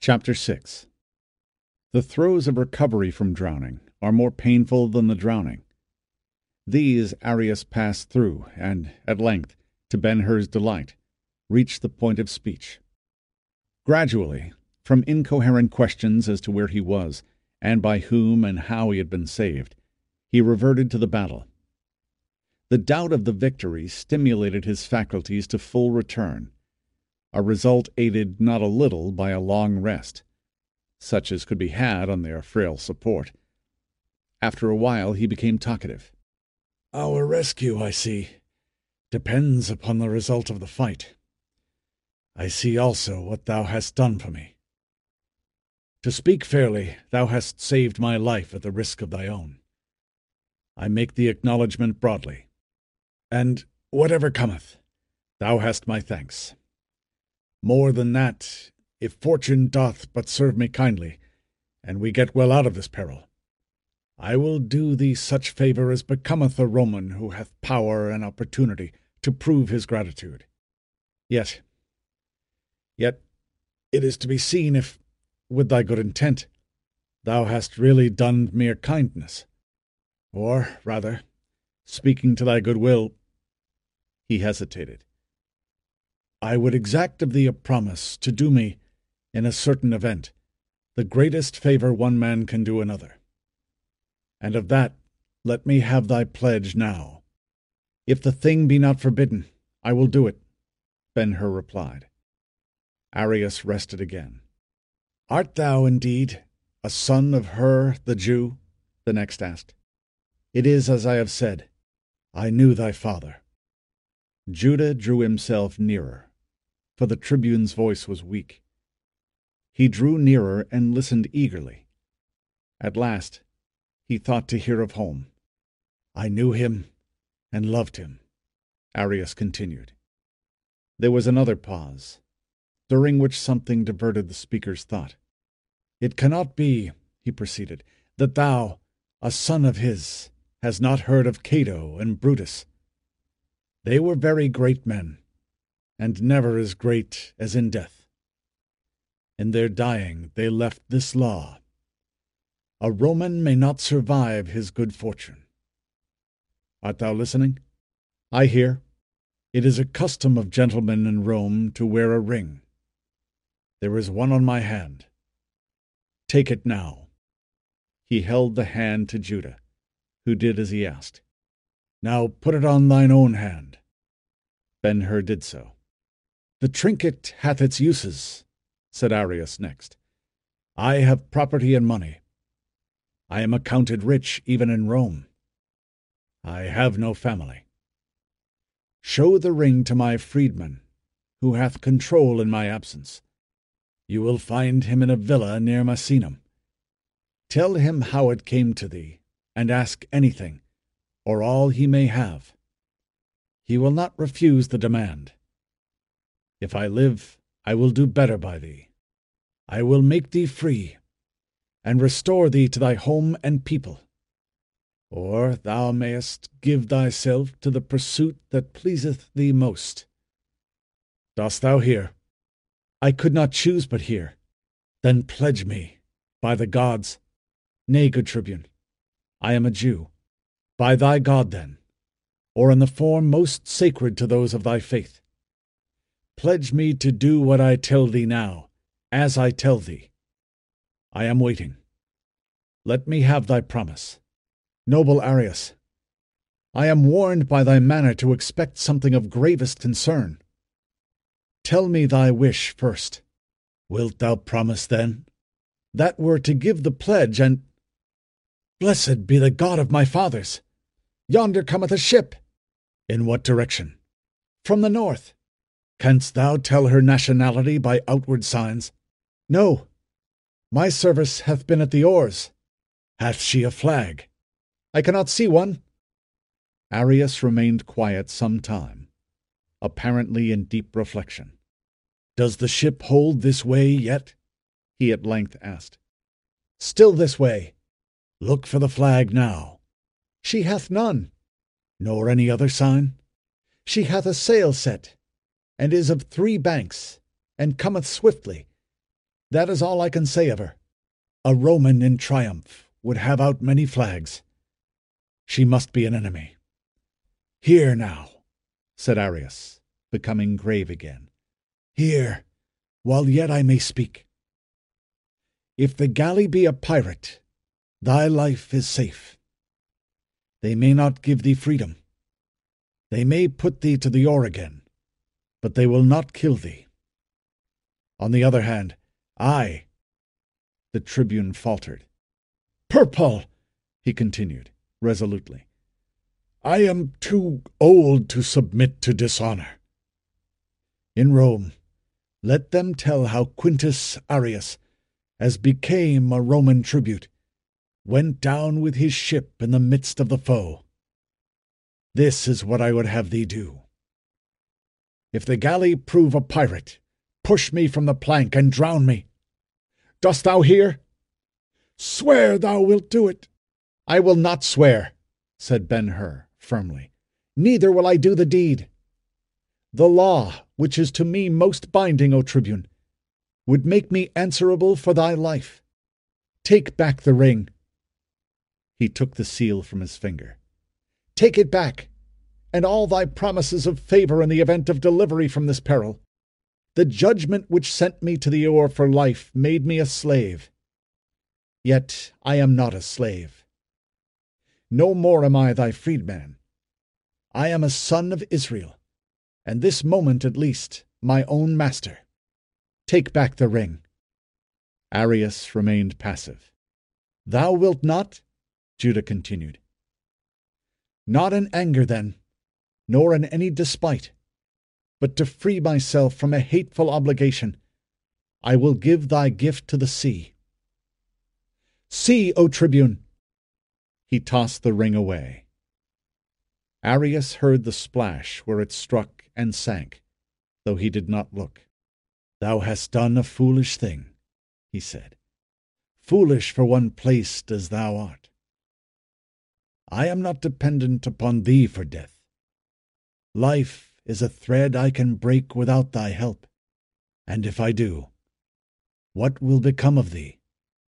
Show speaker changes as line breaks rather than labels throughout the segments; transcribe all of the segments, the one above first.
Chapter 6. The throes of recovery from drowning are more painful than the drowning. These Arrius passed through, and, at length, to Ben-Hur's delight, reached the point of speech. Gradually, from incoherent questions as to where he was, and by whom and how he had been saved, he reverted to the battle. The doubt of the victory stimulated his faculties to full return, a result aided not a little by a long rest, such as could be had on their frail support. After a while he became talkative. "Our rescue, I see, depends upon the result of the fight. I see also what thou hast done for me. To speak fairly, thou hast saved my life at the risk of thy own. I make the acknowledgment broadly. And, whatever cometh, thou hast my thanks. More than that, if fortune doth but serve me kindly, and we get well out of this peril, I will do thee such favour as becometh a Roman who hath power and opportunity to prove his gratitude. Yet it is to be seen if, with thy good intent, thou hast really done mere kindness, or, rather, speaking to thy good will." He hesitated. "I would exact of thee a promise to do me, in a certain event, the greatest favour one man can do another. And of that let me have thy pledge now." "If the thing be not forbidden, I will do it," Ben-Hur replied. Arrius rested again. "Art thou, indeed, a son of Hur the Jew?" the next asked. "It is as I have said. I knew thy father." Judah drew himself nearer, for the tribune's voice was weak. He drew nearer and listened eagerly. At last he thought to hear of home. "I knew him and loved him," Arrius continued. There was another pause, during which something diverted the speaker's thought. "It cannot be," he proceeded, "that thou, a son of his, hast not heard of Cato and Brutus. They were very great men, and never as great as in death. In their dying they left this law: a Roman may not survive his good fortune. Art thou listening?" "I hear." "It is a custom of gentlemen in Rome to wear a ring. There is one on my hand. Take it now." He held the hand to Judah, who did as he asked. "Now put it on thine own hand." Ben-Hur did so. "The trinket hath its uses," said Arrius next. "I have property and money. I am accounted rich even in Rome. I have no family. Show the ring to my freedman, who hath control in my absence. You will find him in a villa near Misenum. Tell him how it came to thee, and ask anything, or all he may have. He will not refuse the demand. If I live, I will do better by thee. I will make thee free, and restore thee to thy home and people. Or thou mayest give thyself to the pursuit that pleaseth thee most. Dost thou hear?" "I could not choose but hear." "Then pledge me, by the gods—" "Nay, good tribune, I am a Jew." "By thy God, then, or in the form most sacred to those of thy faith. Pledge me to do what I tell thee now, as I tell thee. I am waiting. Let me have thy promise." "Noble Arrius, I am warned by thy manner to expect something of gravest concern. Tell me thy wish first." "Wilt thou promise, then?" "That were to give the pledge, and—" "Blessed be the God of my fathers! Yonder cometh a ship." "In what direction?" "From the north." "Canst thou tell her nationality by outward signs?" "No. My service hath been at the oars." "Hath she a flag?" "I cannot see one." Arrius remained quiet some time, apparently in deep reflection. "Does the ship hold this way yet?" he at length asked. "Still this way." "Look for the flag now." "She hath none." "Nor any other sign?" "She hath a sail set, and is of 3 banks, and cometh swiftly. That is all I can say of her. A Roman in triumph would have out many flags. She must be an enemy. Hear now, said Arrius, becoming grave again. Hear, while yet I may speak. If the galley be a pirate, thy life is safe. They may not give thee freedom. They may put thee to the oar again, but they will not kill thee. On the other hand, I— The tribune faltered. Purple, he continued, resolutely, I am too old to submit to dishonor. In Rome, let them tell how Quintus Arrius, as became a Roman tribute, went down with his ship in the midst of the foe. This is what I would have thee do. If the galley prove a pirate, push me from the plank and drown me. Dost thou hear? Swear thou wilt do it. I will not swear, said Ben-Hur firmly. Neither will I do the deed. The law, which is to me most binding, O Tribune, would make me answerable for thy life. Take back the ring. He took the seal from his finger. Take it back, and all thy promises of favor in the event of delivery from this peril. The judgment which sent me to the oar for life made me a slave. Yet I am not a slave. No more am I thy freedman. I am a son of Israel, and this moment at least my own master. Take back the ring. Arrius remained passive. Thou wilt not? Judah continued. Not in anger, then, nor in any despite, but to free myself from a hateful obligation, I will give thy gift to the sea. See, O Tribune! He tossed the ring away. Arrius heard the splash where it struck and sank, though he did not look. Thou hast done a foolish thing, he said. Foolish for one placed as thou art. I am not dependent upon thee for death. Life is a thread I can break without thy help, and if I do, what will become of thee?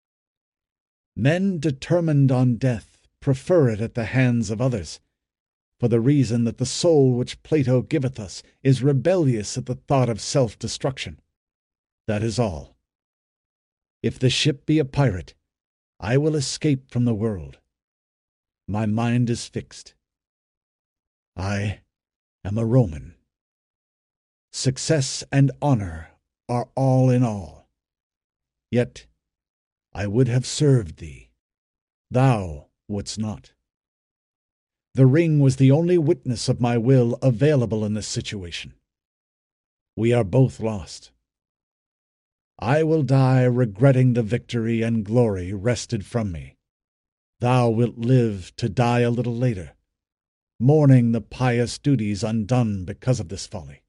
Men determined on death prefer it at the hands of others, for the reason that the soul which Plato giveth us is rebellious at the thought of self-destruction. That is all. If the ship be a pirate, I will escape from the world. My mind is fixed. I am a Roman. Success and honor are all in all. Yet I would have served thee. Thou wouldst not. The ring was the only witness of my will available in this situation. We are both lost. I will die regretting the victory and glory wrested from me. Thou wilt live to die a little later, mourning the pious duties undone because of this folly.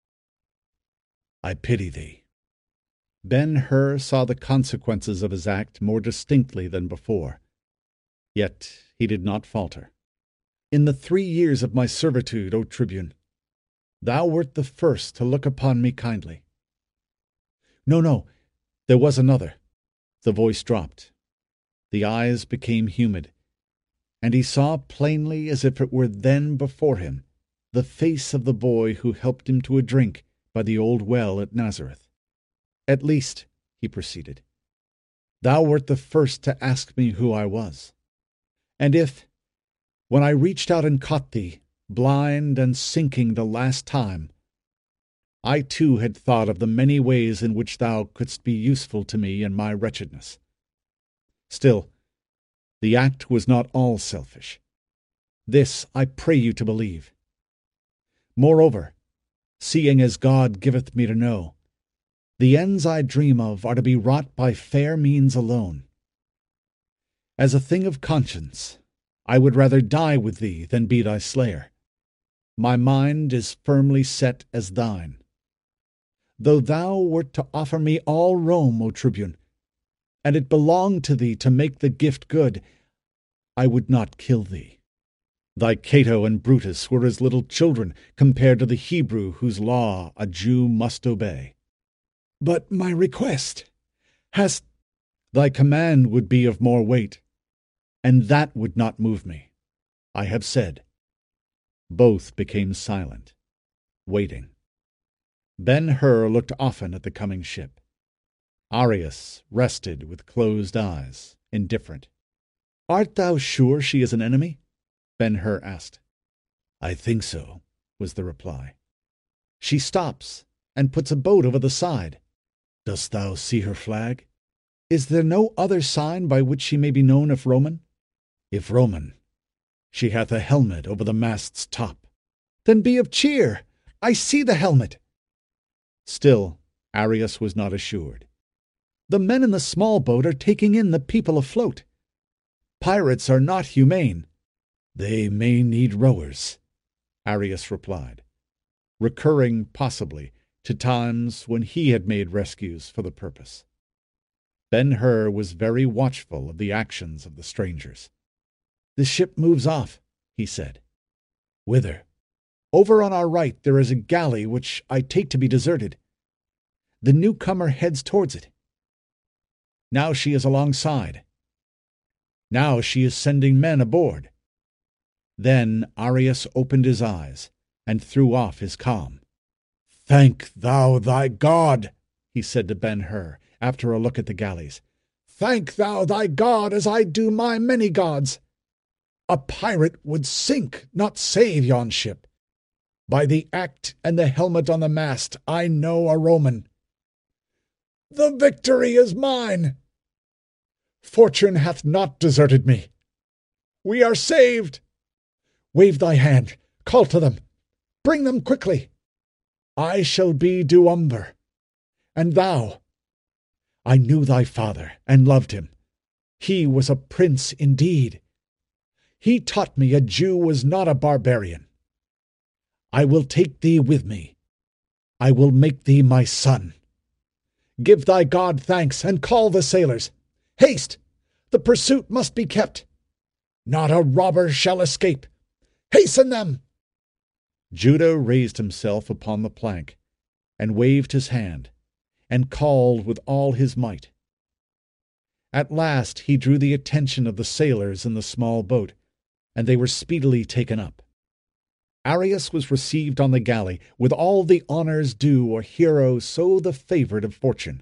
I pity thee. Ben-Hur saw the consequences of his act more distinctly than before. Yet he did not falter. In the 3 years of my servitude, O Tribune, thou wert the first to look upon me kindly. No, there was another. The voice dropped. The eyes became humid, and he saw plainly as if it were then before him the face of the boy who helped him to a drink by the old well at Nazareth. At least, he proceeded, thou wert the first to ask me who I was. And if, when I reached out and caught thee, blind and sinking the last time, I too had thought of the many ways in which thou couldst be useful to me in my wretchedness. Still, the act was not all selfish. This I pray you to believe. Moreover, seeing as God giveth me to know, the ends I dream of are to be wrought by fair means alone. As a thing of conscience, I would rather die with thee than be thy slayer. My mind is firmly set as thine. Though thou wert to offer me all Rome, O Tribune, and it belonged to thee to make the gift good, I would not kill thee. Thy Cato and Brutus were as little children compared to the Hebrew whose law a Jew must obey. But my request, Hast thy command would be of more weight, and that would not move me. I have said. Both became silent, waiting. Ben-Hur looked often at the coming ship. Arius rested with closed eyes, indifferent. "Art thou sure she is an enemy?" Ben-Hur asked. "I think so," was the reply. "She stops and puts a boat over the side. Dost thou see her flag? Is there no other sign by which she may be known if Roman?" "If Roman, she hath a helmet over the mast's top." "Then be of cheer! I see the helmet." Still Arius was not assured. "The men in the small boat are taking in the people afloat. Pirates are not humane." "They may need rowers," Arius replied, recurring, possibly, to times when he had made rescues for the purpose. Ben-Hur was very watchful of the actions of the strangers. "The ship moves off," he said. "Whither?" "Over on our right there is a galley which I take to be deserted. The newcomer heads towards it. Now she is alongside. Now she is sending men aboard." Then Arius opened his eyes and threw off his calm. "Thank thou thy God," he said to Ben-Hur, after a look at the galleys. "Thank thou thy God as I do my many gods. A pirate would sink, not save yon ship. By the act and the helmet on the mast, I know a Roman. The victory is mine. Fortune hath not deserted me. We are saved. Wave thy hand, call to them, bring them quickly. I shall be duumvir, and thou. I knew thy father, and loved him. He was a prince indeed. He taught me a Jew was not a barbarian. I will take thee with me. I will make thee my son. Give thy God thanks, and call the sailors. Haste! The pursuit must be kept. Not a robber shall escape. Hasten them!" Judah raised himself upon the plank, and waved his hand, and called with all his might. At last he drew the attention of the sailors in the small boat, and they were speedily taken up. Arius was received on the galley with all the honours due a hero so the favoured of fortune.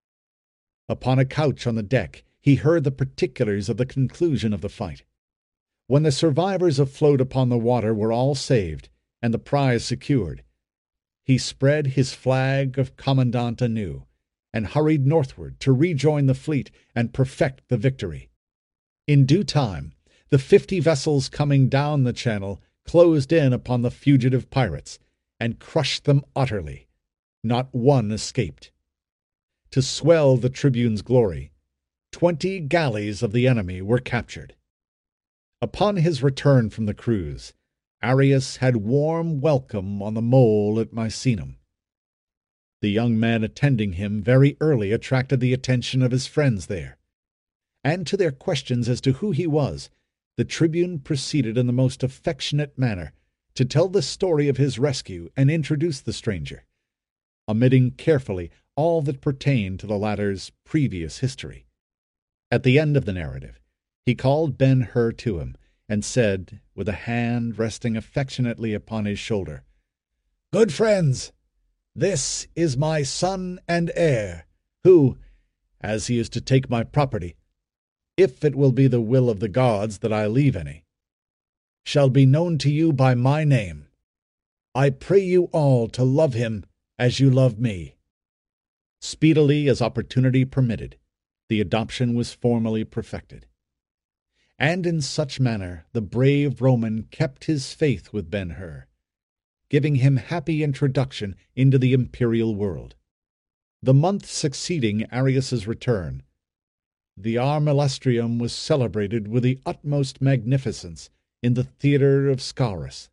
Upon a couch on the deck he heard the particulars of the conclusion of the fight. When the survivors afloat upon the water were all saved, and the prize secured, he spread his flag of commandant anew, and hurried northward to rejoin the fleet and perfect the victory. In due time, the 50 vessels coming down the channel closed in upon the fugitive pirates, and crushed them utterly. Not one escaped. To swell the tribune's glory, 20 galleys of the enemy were captured. Upon his return from the cruise, Arius had warm welcome on the mole at Misenum. The young man attending him very early attracted the attention of his friends there, and to their questions as to who he was, the tribune proceeded in the most affectionate manner to tell the story of his rescue and introduce the stranger, omitting carefully all that pertained to the latter's previous history. At the end of the narrative, he called Ben-Hur to him, and said, with a hand resting affectionately upon his shoulder, "Good friends, this is my son and heir, who, as he is to take my property, if it will be the will of the gods that I leave any, shall be known to you by my name. I pray you all to love him as you love me." Speedily as opportunity permitted, the adoption was formally perfected. And in such manner the brave Roman kept his faith with Ben-Hur, giving him happy introduction into the imperial world. The month succeeding Arius's return, the Armilestrium was celebrated with the utmost magnificence in the theatre of Scaurus.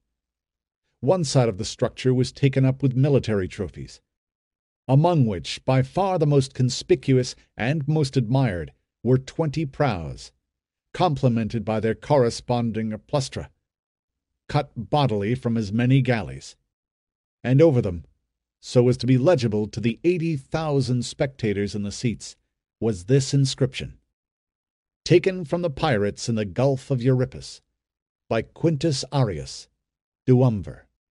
One side of the structure was taken up with military trophies, among which by far the most conspicuous and most admired were 20 prows, complemented by their corresponding plustra, cut bodily from as many galleys, and over them, so as to be legible to the 80,000 spectators in the seats, was this inscription: "Taken from the pirates in the Gulf of Euripus, by Quintus Arrius, Duumvir."